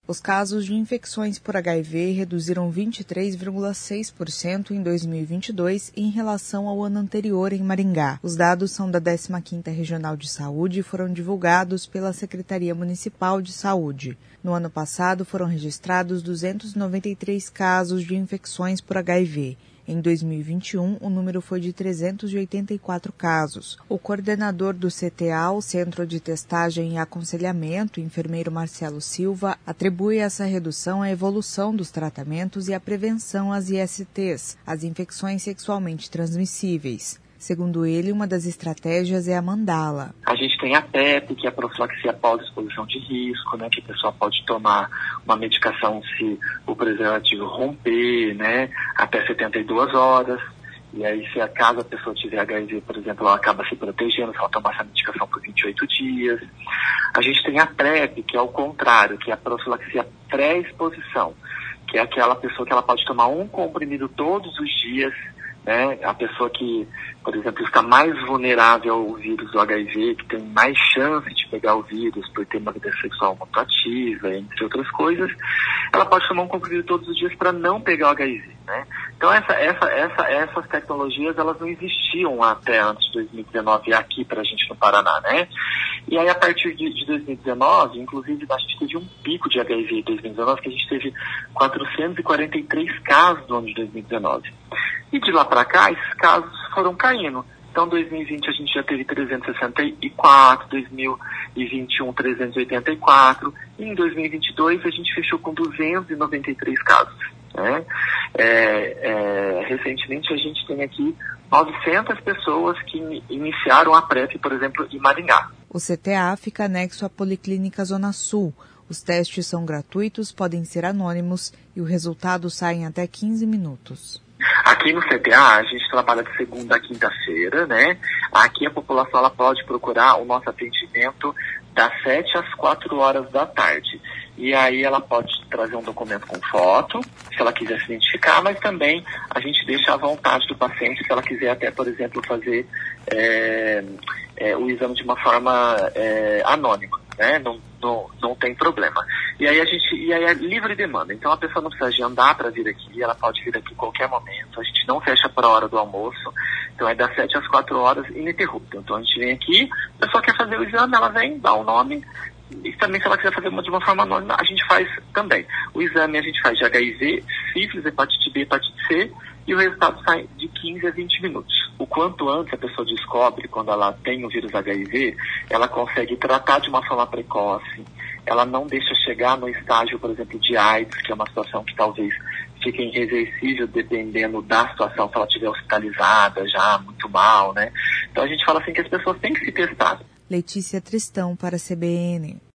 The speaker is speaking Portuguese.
Os casos de infecções por HIV reduziram 23,6% em 2022 em relação ao ano anterior em Maringá. Os dados são da 15ª Regional de Saúde e foram divulgados pela Secretaria Municipal de Saúde. No ano passado, foram registrados 293 casos de infecções por HIV. Em 2021, o número foi de 384 casos. O coordenador do CTA, o Centro de Testagem e Aconselhamento, enfermeiro Marcelo Silva, atribui essa redução à evolução dos tratamentos e à prevenção às ISTs, as infecções sexualmente transmissíveis. Segundo ele, uma das estratégias é a mandala. A gente tem a PEP, que é a profilaxia pós-exposição de risco, né, que a pessoa pode tomar uma medicação se o preservativo romper, né, até 72 horas. E aí, se caso a pessoa tiver HIV, por exemplo, ela acaba se protegendo se ela tomar essa medicação por 28 dias. A gente tem a PrEP, que é o contrário, que é a profilaxia pré-exposição, que é aquela pessoa que ela pode tomar um comprimido todos os dias, né? A pessoa que, por exemplo, está mais vulnerável ao vírus do HIV, que tem mais chance de pegar o vírus por ter uma vida sexual muito ativa, entre outras coisas, ela pode tomar um comprimido todos os dias para não pegar o HIV, né? Então essas tecnologias, elas não existiam até antes de 2019 aqui para a gente no Paraná, né? E aí a partir de 2019, inclusive a gente teve um pico de HIV em 2019, que a gente teve 443 casos no ano de 2019. E de lá para cá, esses casos foram caindo. Então, em 2020 a gente já teve 364, 2021 384, e em 2022 a gente fechou com 293 casos. Né? Recentemente a gente tem aqui 900 pessoas que iniciaram a PrEP, por exemplo, em Maringá. O CTA fica anexo à Policlínica Zona Sul. Os testes são gratuitos, podem ser anônimos e o resultado sai em até 15 minutos. Aqui no CTA, a gente trabalha de segunda a quinta-feira, né? Aqui a população ela pode procurar o nosso atendimento das 7 às 4 horas da tarde. E aí ela pode trazer um documento com foto, se ela quiser se identificar, mas também a gente deixa à vontade do paciente, se ela quiser até, por exemplo, fazer o exame de uma forma anônima, né? Não tem problema. E aí é livre demanda. Então a pessoa não precisa agendar para vir aqui, ela pode vir aqui em qualquer momento. A gente não fecha para a hora do almoço. Então é das 7 às 4 horas ininterrupto. Então a gente vem aqui, a pessoa quer fazer o exame, ela vem, dá o nome. E também se ela quiser fazer de uma forma anônima, a gente faz também. O exame a gente faz de HIV, sífilis, hepatite B, hepatite C, e o resultado sai de 15 a 20 minutos. O quanto antes a pessoa descobre, quando ela tem o vírus HIV, ela consegue tratar de uma forma precoce, ela não deixa chegar no estágio, por exemplo, de AIDS, que é uma situação que talvez fique irreversível dependendo da situação, se ela estiver hospitalizada já, muito mal, né? Então a gente fala assim que as pessoas têm que se testar. Letícia Tristão para a CBN.